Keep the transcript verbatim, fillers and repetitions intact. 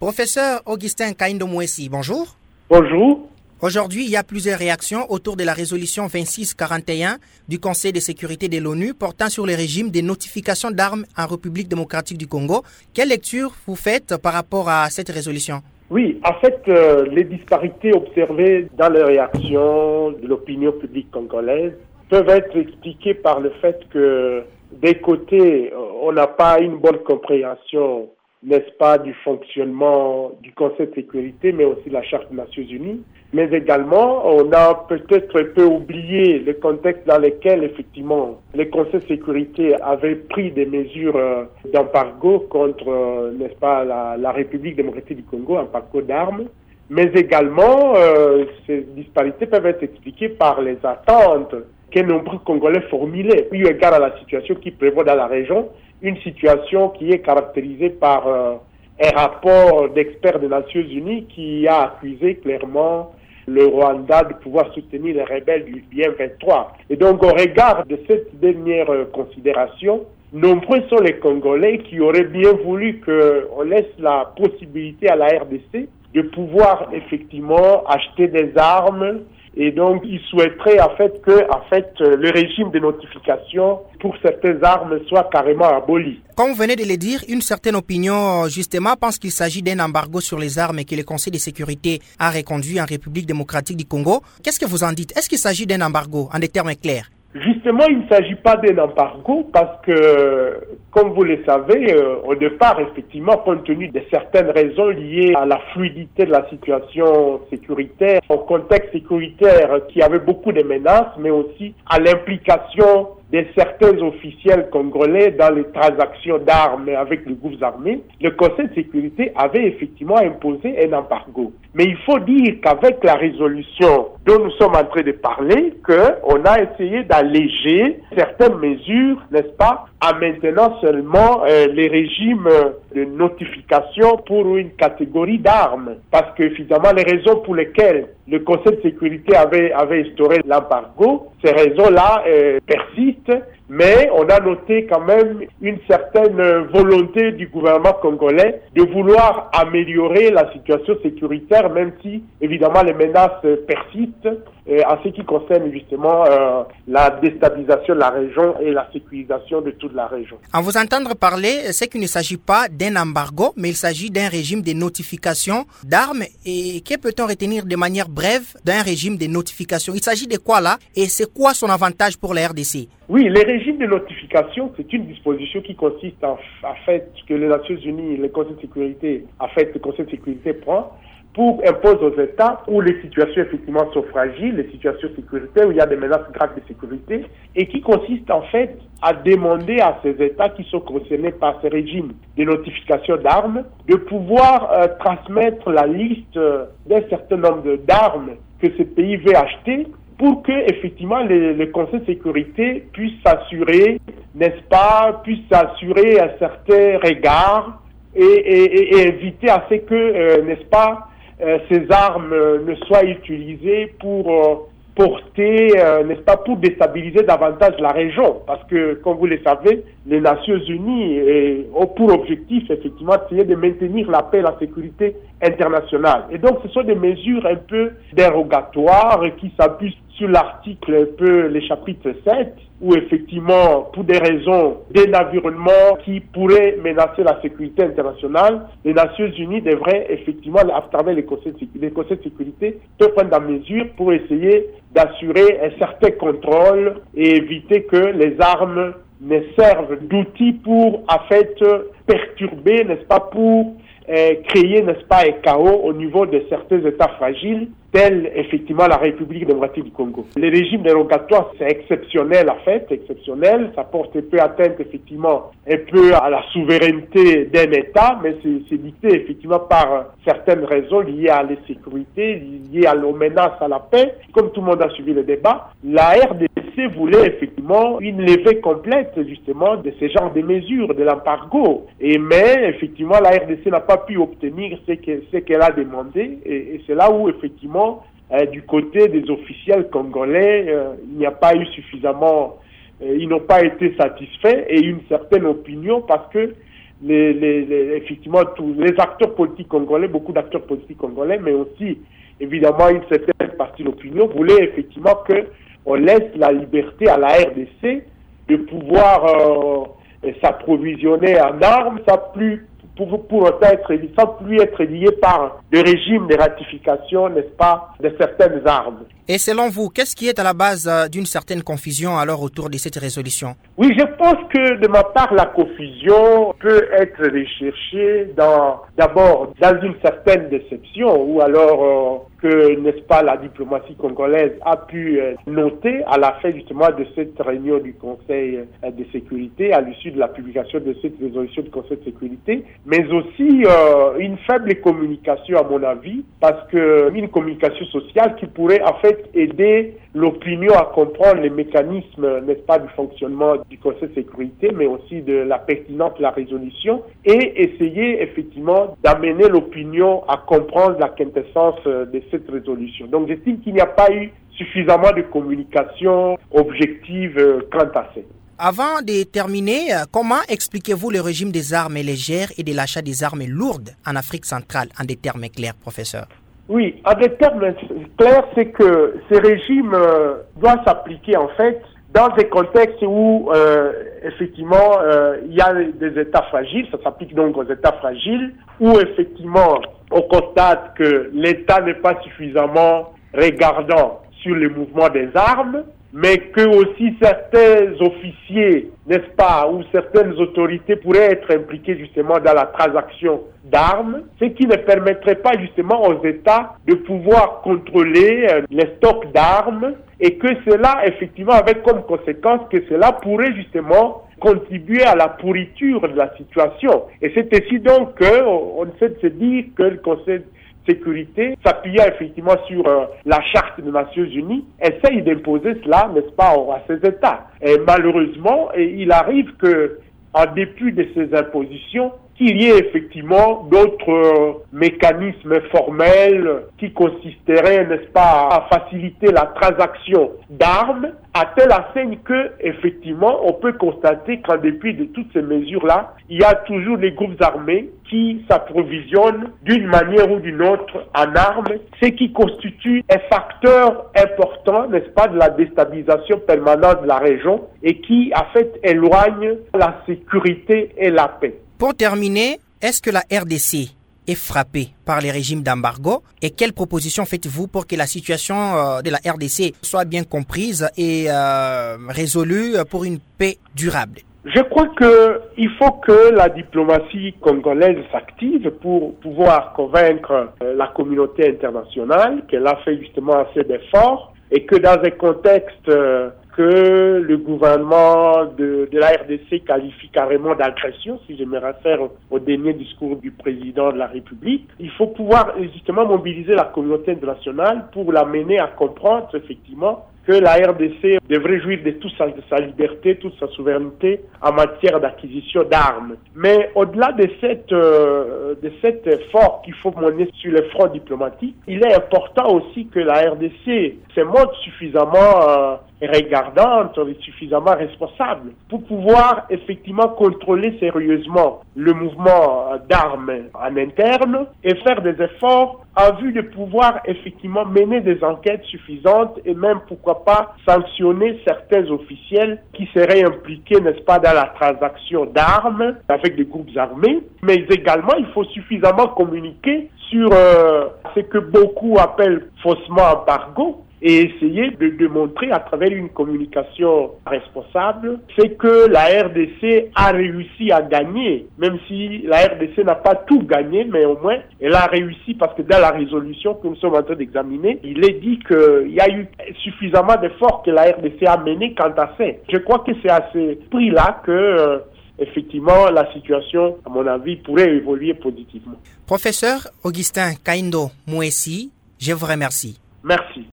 Professeur Augustin Kaindo Mouessi, bonjour. Bonjour. Aujourd'hui, il y a plusieurs réactions autour de la résolution vingt-six quarante et un du Conseil de sécurité de l'ONU portant sur le régime des notifications d'armes en République démocratique du Congo. Quelle lecture vous faites par rapport à cette résolution? Oui, en fait, euh, les disparités observées dans les réactions de l'opinion publique congolaise peuvent être expliquées par le fait que, d'un côté, on n'a pas une bonne compréhension, n'est-ce pas, du fonctionnement du Conseil de sécurité, mais aussi de la Charte des Nations Unies. Mais également, on a peut-être un peu oublié le contexte dans lequel, effectivement, le Conseil de sécurité avait pris des mesures euh, d'embargo contre, euh, n'est-ce pas, la, la République démocratique du Congo, embargo d'armes. Mais également, euh, ces disparités peuvent être expliquées par les attentes que nombreux Congolais formulaient, eu égard à la situation qui prévaut dans la région, une situation qui est caractérisée par euh, un rapport d'experts des Nations Unies qui a accusé clairement le Rwanda de pouvoir soutenir les rebelles du M vingt-trois. Et donc, au regard de cette dernière euh, considération, nombreux sont les Congolais qui auraient bien voulu qu'on laisse la possibilité à la R D C de pouvoir effectivement acheter des armes. Et donc, ils souhaiteraient en fait que, en fait, le régime de notification pour certaines armes soit carrément aboli. Comme vous venez de le dire, une certaine opinion, justement, pense qu'il s'agit d'un embargo sur les armes et que le Conseil de sécurité a reconduit en République démocratique du Congo. Qu'est-ce que vous en dites? Est-ce qu'il s'agit d'un embargo, en des termes clairs? Justement, il ne s'agit pas d'un embargo parce que, comme vous le savez, euh, au départ, effectivement, compte tenu de certaines raisons liées à la fluidité de la situation sécuritaire, au contexte sécuritaire qui avait beaucoup de menaces, mais aussi à l'implication de certains officiels congolais dans les transactions d'armes avec les groupes armés, le Conseil de sécurité avait effectivement imposé un embargo. Mais il faut dire qu'avec la résolution dont nous sommes en train de parler, qu'on a essayé d'alléger certaines mesures, n'est-ce pas, en maintenant seulement euh, les régimes de notification pour une catégorie d'armes. Parce que finalement, les raisons pour lesquelles le Conseil de sécurité avait, avait instauré l'embargo, ces raisons-là euh, persistent, mais on a noté quand même une certaine volonté du gouvernement congolais de vouloir améliorer la situation sécuritaire, même si, évidemment, les menaces persistent euh, en ce qui concerne justement euh, la déstabilisation de la région et la sécurisation de toute la région. En vous entendre parler, c'est qu'il ne s'agit pas d'un embargo, mais il s'agit d'un régime de notification d'armes. Et que peut-on retenir de manière brève d'un régime de notification? Il s'agit de quoi là? Et c'est quoi son avantage pour la R D C? Oui, le régime de notification, c'est une disposition qui consiste en, en fait que les Nations Unies, le Conseil de sécurité, en fait, le Conseil de sécurité prend pour imposer aux États où les situations effectivement sont fragiles, les situations sécuritaires où il y a des menaces graves de sécurité, et qui consiste en fait à demander à ces États qui sont concernés par ce régime de notification d'armes de pouvoir euh, transmettre la liste euh, d'un certain nombre d'armes que ce pays veut acheter, pour que, effectivement, le, le Conseil de sécurité puisse s'assurer, n'est-ce pas, puisse s'assurer un certain regard et, et, et éviter à ce que, euh, n'est-ce pas, euh, ces armes euh, ne soient utilisées pour euh, porter, euh, n'est-ce pas, pour déstabiliser davantage la région. Parce que, comme vous le savez, les Nations Unies eh, ont pour objectif, effectivement, de maintenir la paix et la sécurité internationale. Et donc, ce sont des mesures un peu dérogatoires qui s'appuient sur l'article un peu, le chapitre sept, où effectivement, pour des raisons d'un environnement qui pourrait menacer la sécurité internationale, les Nations Unies devraient effectivement, à travers les conseils de, les conseils de sécurité, prendre des mesures pour essayer d'assurer un certain contrôle et éviter que les armes ne servent d'outil pour, en fait, perturber, n'est-ce pas, pour euh, créer, n'est-ce pas, un chaos au niveau de certains États fragiles, tels, effectivement, la République démocratique du Congo. Le régime dérogatoire, c'est exceptionnel, en fait, exceptionnel. Ça porte un peu atteinte, effectivement, un peu à la souveraineté d'un État, mais c'est, c'est dicté, effectivement, par certaines raisons liées à l'insécurité, liées à la menace à la paix. Comme tout le monde a suivi le débat, la R D C voulait, effectivement, une levée complète, justement, de ce genre de mesures, de l'embargo. Et, mais, effectivement, la R D C n'a pas pu obtenir ce, que, ce qu'elle a demandé, et, et c'est là où, effectivement, Euh, du côté des officiels congolais, euh, il n'y a pas eu suffisamment, euh, ils n'ont pas été satisfaits et une certaine opinion parce que les, les, les, effectivement tous les acteurs politiques congolais, beaucoup d'acteurs politiques congolais, mais aussi évidemment une certaine partie de l'opinion voulait effectivement que on laisse la liberté à la R D C de pouvoir euh, s'approvisionner en armes sans plus pour, pour autant être sans plus être lié par le régime de ratification, n'est-ce pas, de certaines armes. Et selon vous, qu'est-ce qui est à la base euh, d'une certaine confusion alors autour de cette résolution? Oui, je pense que de ma part, la confusion peut être recherchée dans, d'abord dans une certaine déception, ou alors euh, que, n'est-ce pas, la diplomatie congolaise a pu euh, noter à la fin justement de cette réunion du Conseil euh, de sécurité, à l'issue de la publication de cette résolution du Conseil de sécurité, mais aussi euh, une faible communication à mon avis, parce que une communication sociale qui pourrait en fait aider l'opinion à comprendre les mécanismes, n'est-ce pas, du fonctionnement du Conseil de sécurité, mais aussi de la pertinence de la résolution, et essayer effectivement d'amener l'opinion à comprendre la quintessence de cette résolution. Donc j'estime qu'il n'y a pas eu suffisamment de communication objective quant à ça. Avant de terminer, comment expliquez-vous le régime des armes légères et de l'achat des armes lourdes en Afrique centrale en des termes clairs, professeur? Oui, en des termes clairs, c'est que ce régime euh, doit s'appliquer en fait dans des contextes où euh, effectivement euh, il y a des États fragiles, ça s'applique donc aux États fragiles, où effectivement on constate que l'État n'est pas suffisamment regardant sur le mouvement des armes, mais que aussi certains officiers, n'est-ce pas, ou certaines autorités pourraient être impliquées justement dans la transaction d'armes, ce qui ne permettrait pas justement aux États de pouvoir contrôler euh, les stocks d'armes, et que cela, effectivement, avec comme conséquence que cela pourrait justement contribuer à la pourriture de la situation. Et c'est ainsi donc qu'on essaie de se dire que le Conseil sécurité, s'appuyant effectivement sur euh, la Charte des Nations Unies, essaye d'imposer cela, n'est-ce pas, à ces États. Et malheureusement, et il arrive que, en dépit de ces impositions, qu'il y ait effectivement d'autres euh, mécanismes formels qui consisteraient, n'est-ce pas, à faciliter la transaction d'armes, à telle enseigne que, effectivement, on peut constater qu'en dépit de toutes ces mesures-là, il y a toujours des groupes armés qui s'approvisionnent d'une manière ou d'une autre en armes, ce qui constitue un facteur important, n'est-ce pas, de la déstabilisation permanente de la région et qui, en fait, éloigne la sécurité et la paix. Pour terminer, est-ce que la R D C est frappée par les régimes d'embargo et quelles propositions faites-vous pour que la situation euh, de la R D C soit bien comprise et euh, résolue pour une paix durable? Je crois que il faut que la diplomatie congolaise s'active pour pouvoir convaincre euh, la communauté internationale qu'elle a fait justement assez d'efforts et que dans un contexte euh, que le gouvernement de, de la R D C qualifie carrément d'agression, si je me réfère au, au dernier discours du président de la République, il faut pouvoir justement mobiliser la communauté internationale pour l'amener à comprendre effectivement que la R D C devrait jouir de toute sa, de sa liberté, toute sa souveraineté en matière d'acquisition d'armes. Mais au-delà de cette euh, de cet effort qu'il faut mener sur le front diplomatique, il est important aussi que la R D C se montre suffisamment euh, regardante, suffisamment responsable pour pouvoir effectivement contrôler sérieusement le mouvement d'armes en interne et faire des efforts en vue de pouvoir effectivement mener des enquêtes suffisantes et même pourquoi pas sanctionner certains officiels qui seraient impliqués, n'est-ce pas, dans la transaction d'armes avec des groupes armés. Mais également, il faut suffisamment communiquer sur euh, ce que beaucoup appellent faussement embargo, et essayer de démontrer à travers une communication responsable ce que la R D C a réussi à gagner, même si la R D C n'a pas tout gagné, mais au moins elle a réussi parce que dans la résolution que nous sommes en train d'examiner, il est dit qu'il y a eu suffisamment d'efforts que la R D C a mené quant à ça. Je crois que c'est à ce prix-là que euh, effectivement la situation, à mon avis, pourrait évoluer positivement. Professeur Augustin Kaindo Mouessi, je vous remercie. Merci.